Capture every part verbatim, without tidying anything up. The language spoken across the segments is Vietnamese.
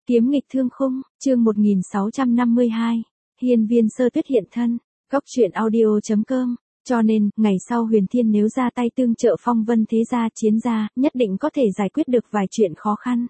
Kiếm nghịch thương khung, chương một nghìn sáu trăm năm mươi hai, hiên viên sơ tuyết hiện thân, góc truyện audio.com, cho nên, ngày sau Huyền Thiên nếu ra tay tương trợ phong vân thế gia chiến gia, nhất định có thể giải quyết được vài chuyện khó khăn.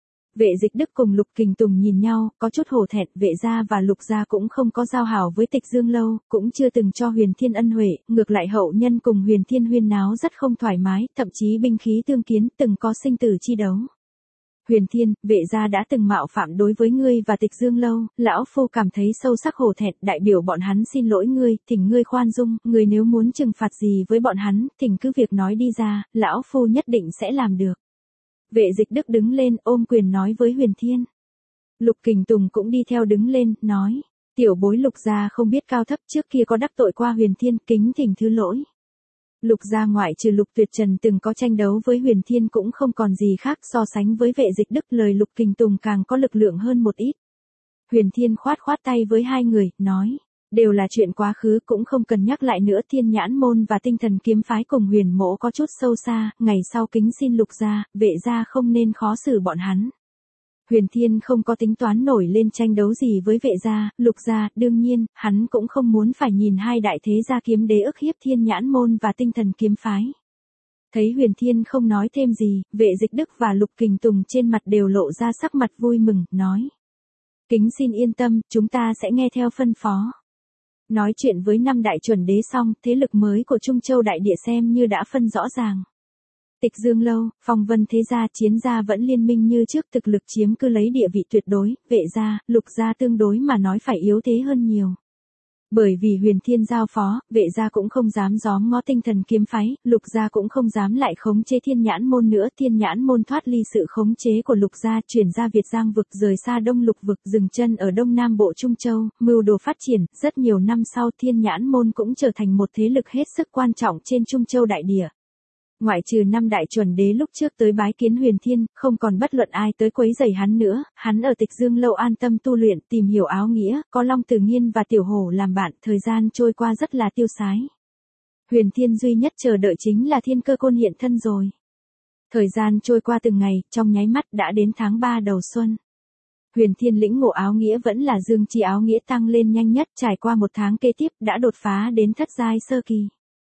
Vệ Dịch Đức cùng Lục Kình Tùng nhìn nhau, có chút hổ thẹn, Vệ gia và Lục gia cũng không có giao hảo với Tịch Dương lâu, cũng chưa từng cho Huyền Thiên ân huệ, ngược lại hậu nhân cùng Huyền Thiên huyên náo rất không thoải mái, thậm chí binh khí tương kiến, từng có sinh tử chi đấu. Huyền Thiên, Vệ gia đã từng mạo phạm đối với ngươi và Tịch Dương lâu, lão phu cảm thấy sâu sắc hổ thẹn, đại biểu bọn hắn xin lỗi ngươi, thỉnh ngươi khoan dung, ngươi nếu muốn trừng phạt gì với bọn hắn, thỉnh cứ việc nói đi ra, lão phu nhất định sẽ làm được. Vệ Dịch Đức đứng lên, ôm quyền nói với Huyền Thiên. Lục Kình Tùng cũng đi theo đứng lên, nói, tiểu bối Lục gia không biết cao thấp, trước kia có đắc tội qua Huyền Thiên, kính thỉnh thứ lỗi. Lục gia ngoại trừ Lục Tuyệt Trần từng có tranh đấu với Huyền Thiên cũng không còn gì khác, so sánh với Vệ Dịch Đức, lời Lục Kình Tùng càng có lực lượng hơn một ít. Huyền Thiên khoát khoát tay với hai người, nói, đều là chuyện quá khứ, cũng không cần nhắc lại nữa. Thiên Nhãn môn và Tinh Thần kiếm phái cùng Huyền mỗ có chút sâu xa, ngày sau kính xin Lục gia, Vệ gia không nên khó xử bọn hắn. Huyền Thiên không có tính toán nổi lên tranh đấu gì với Vệ gia, Lục gia, đương nhiên, hắn cũng không muốn phải nhìn hai đại thế gia kiếm đế ức hiếp Thiên Nhãn môn và Tinh Thần kiếm phái. Thấy Huyền Thiên không nói thêm gì, Vệ Dịch Đức và Lục Kình Tùng trên mặt đều lộ ra sắc mặt vui mừng, nói, kính xin yên tâm, chúng ta sẽ nghe theo phân phó. Nói chuyện với năm đại chuẩn đế xong, thế lực mới của Trung Châu đại địa xem như đã phân rõ ràng. Tịch Dương lâu, phong vân thế gia chiến gia vẫn liên minh như trước, thực lực chiếm cứ lấy địa vị tuyệt đối, Vệ gia, Lục gia tương đối mà nói phải yếu thế hơn nhiều. Bởi vì Huyền Thiên giao phó, Vệ gia cũng không dám gióm ngó Tinh Thần kiếm phái, Lục gia cũng không dám lại khống chế Thiên Nhãn môn nữa. Thiên Nhãn môn thoát ly sự khống chế của Lục gia, chuyển ra Việt Giang vực, rời xa Đông Lục vực, dừng chân ở Đông Nam Bộ Trung Châu, mưu đồ phát triển. Rất nhiều năm sau, Thiên Nhãn môn cũng trở thành một thế lực hết sức quan trọng trên Trung Châu đại địa. Ngoại trừ năm đại chuẩn đế lúc trước tới bái kiến Huyền Thiên, không còn bất luận ai tới quấy rầy hắn nữa, hắn ở Tịch Dương lâu an tâm tu luyện, tìm hiểu áo nghĩa, có Long Tử Nghiên và Tiểu Hổ làm bạn, thời gian trôi qua rất là tiêu sái. Huyền Thiên duy nhất chờ đợi chính là Thiên Cơ Côn hiện thân rồi. Thời gian trôi qua từng ngày, trong nháy mắt đã đến tháng ba đầu xuân. Huyền Thiên lĩnh ngộ áo nghĩa vẫn là dương chi áo nghĩa tăng lên nhanh nhất, trải qua một tháng kế tiếp đã đột phá đến thất giai sơ kỳ.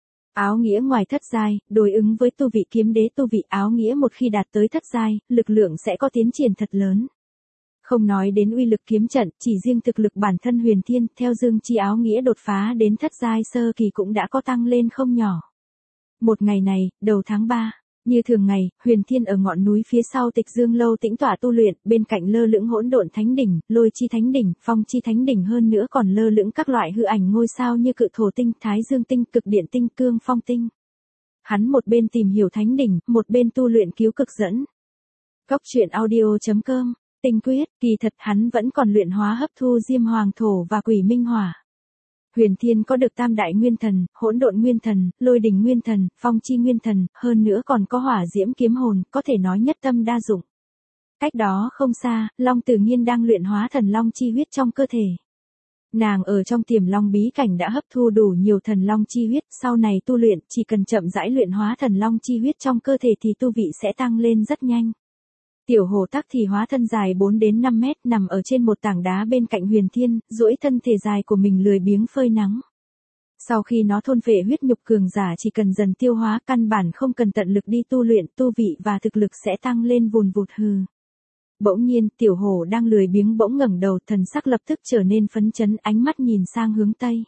Áo nghĩa ngoài thất giai, đối ứng với tu vị kiếm đế tu vị, áo nghĩa một khi đạt tới thất giai, lực lượng sẽ có tiến triển thật lớn. Không nói đến uy lực kiếm trận, chỉ riêng thực lực bản thân Huyền Thiên, theo dương chi áo nghĩa đột phá đến thất giai sơ kỳ cũng đã có tăng lên không nhỏ. Một ngày này, đầu tháng ba, như thường ngày, Huyền Thiên ở ngọn núi phía sau Tịch Dương lâu tĩnh tọa tu luyện, bên cạnh lơ lửng Hỗn Độn Thánh đỉnh, Lôi chi Thánh đỉnh, Phong chi Thánh đỉnh, hơn nữa còn lơ lửng các loại hư ảnh ngôi sao như Cự Thổ tinh, Thái Dương tinh, Cực Điện tinh, Cương Phong tinh. Hắn một bên tìm hiểu Thánh đỉnh, một bên tu luyện cứu cực dẫn. Góc truyện audio.com, tinh quyết, kỳ thật hắn vẫn còn luyện hóa hấp thu Diêm Hoàng thổ và Quỷ Minh hỏa. Huyền Thiên có được Tam đại nguyên thần, Hỗn Độn nguyên thần, Lôi đình nguyên thần, Phong chi nguyên thần, hơn nữa còn có Hỏa diễm kiếm hồn, có thể nói nhất tâm đa dụng. Cách đó không xa, Long Tử Nghiên đang luyện hóa thần long chi huyết trong cơ thể. Nàng ở trong Tiềm Long bí cảnh đã hấp thu đủ nhiều thần long chi huyết, sau này tu luyện, chỉ cần chậm rãi luyện hóa thần long chi huyết trong cơ thể thì tu vị sẽ tăng lên rất nhanh. Tiểu Hổ Tắc thì hóa thân dài bốn đến năm mét, nằm ở trên một tảng đá bên cạnh Huyền Thiên, duỗi thân thể dài của mình lười biếng phơi nắng. Sau khi nó thôn phệ huyết nhục cường giả chỉ cần dần tiêu hóa, căn bản không cần tận lực đi tu luyện, tu vị và thực lực sẽ tăng lên vùn vụt hừ. Bỗng nhiên, Tiểu Hổ đang lười biếng bỗng ngẩng đầu, thần sắc lập tức trở nên phấn chấn, ánh mắt nhìn sang hướng tây.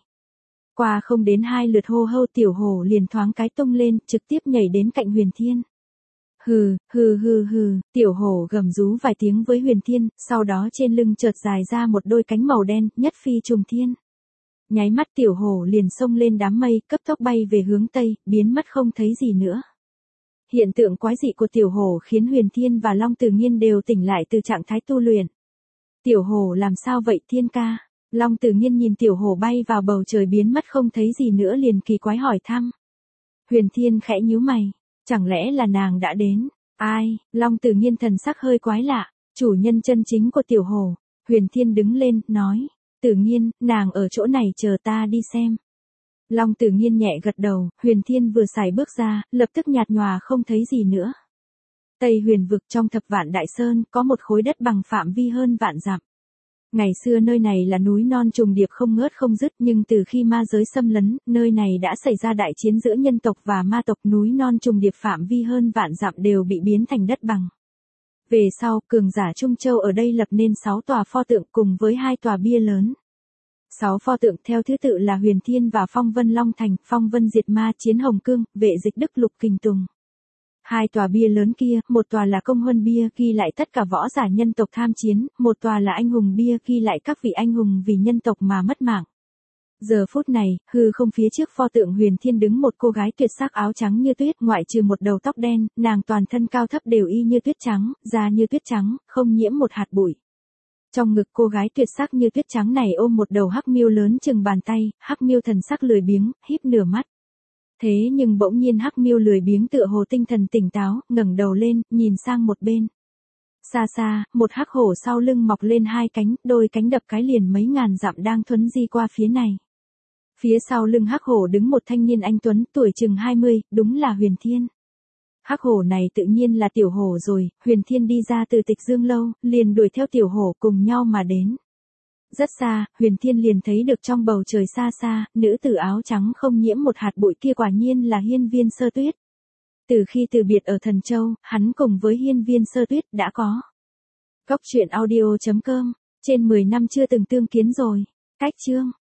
Qua không đến hai lượt hô hâu, Tiểu Hổ liền thoáng cái tung lên, trực tiếp nhảy đến cạnh Huyền Thiên. Hừ, hừ hừ hừ, Tiểu Hổ gầm rú vài tiếng với Huyền Thiên, sau đó trên lưng chợt dài ra một đôi cánh màu đen, nhất phi trùng thiên. Nháy mắt Tiểu Hổ liền xông lên đám mây, cấp tốc bay về hướng tây, biến mất không thấy gì nữa. Hiện tượng quái dị của Tiểu Hổ khiến Huyền Thiên và Long Tử Nghiên đều tỉnh lại từ trạng thái tu luyện. Tiểu Hổ làm sao vậy Thiên ca? Long Tử Nghiên nhìn Tiểu Hổ bay vào bầu trời biến mất không thấy gì nữa liền kỳ quái hỏi thăm. Huyền Thiên khẽ nhíu mày. Chẳng lẽ là nàng đã đến? Ai? Long Tử Nghiên thần sắc hơi quái lạ. Chủ nhân chân chính của Tiểu Hổ. Huyền Thiên đứng lên, nói. Tử Nghiên, nàng ở chỗ này chờ ta đi xem. Long Tử Nghiên nhẹ gật đầu, Huyền Thiên vừa xài bước ra, lập tức nhạt nhòa không thấy gì nữa. Tây Huyền vực trong Thập Vạn Đại Sơn có một khối đất bằng phạm vi hơn vạn dặm. Ngày xưa nơi này là núi non trùng điệp không ngớt không dứt, nhưng từ khi ma giới xâm lấn, nơi này đã xảy ra đại chiến giữa nhân tộc và ma tộc, núi non trùng điệp phạm vi hơn vạn dặm đều bị biến thành đất bằng. Về sau, cường giả Trung Châu ở đây lập nên sáu tòa pho tượng cùng với hai tòa bia lớn. Sáu pho tượng theo thứ tự là Huyền Thiên và Phong Vân Long Thành, Phong Vân Diệt Ma Chiến Hồng Cương, Vệ Dịch Đức Lục Kình Tùng. Hai tòa bia lớn kia, một tòa là Công Huân Bia ghi lại tất cả võ giả nhân tộc tham chiến, một tòa là Anh Hùng Bia ghi lại các vị anh hùng vì nhân tộc mà mất mạng. Giờ phút này, hư không phía trước pho tượng Huyền Thiên đứng một cô gái tuyệt sắc áo trắng như tuyết, ngoại trừ một đầu tóc đen, nàng toàn thân cao thấp đều y như tuyết trắng, da như tuyết trắng, không nhiễm một hạt bụi. Trong ngực cô gái tuyệt sắc như tuyết trắng này ôm một đầu hắc miêu lớn chừng bàn tay, hắc miêu thần sắc lười biếng, híp nửa mắt. Thế nhưng bỗng nhiên hắc miêu lười biếng tựa hồ tinh thần tỉnh táo, ngẩng đầu lên, nhìn sang một bên. Xa xa, một hắc hổ sau lưng mọc lên hai cánh, đôi cánh đập cái liền mấy ngàn dặm đang thuấn di qua phía này. Phía sau lưng hắc hổ đứng một thanh niên anh tuấn, tuổi chừng hai mươi, đúng là Huyền Thiên. Hắc hổ này tự nhiên là tiểu hổ rồi, Huyền Thiên đi ra từ Tịch Dương lâu, liền đuổi theo tiểu hổ cùng nhau mà đến. Rất xa, Huyền Thiên liền thấy được trong bầu trời xa xa, nữ tử áo trắng không nhiễm một hạt bụi kia quả nhiên là Hiên Viên Sơ Tuyết. Từ khi từ biệt ở Thần Châu, hắn cùng với Hiên Viên Sơ Tuyết đã có. Góc truyện audio chấm com, trên mười năm chưa từng tương kiến rồi. Cách chương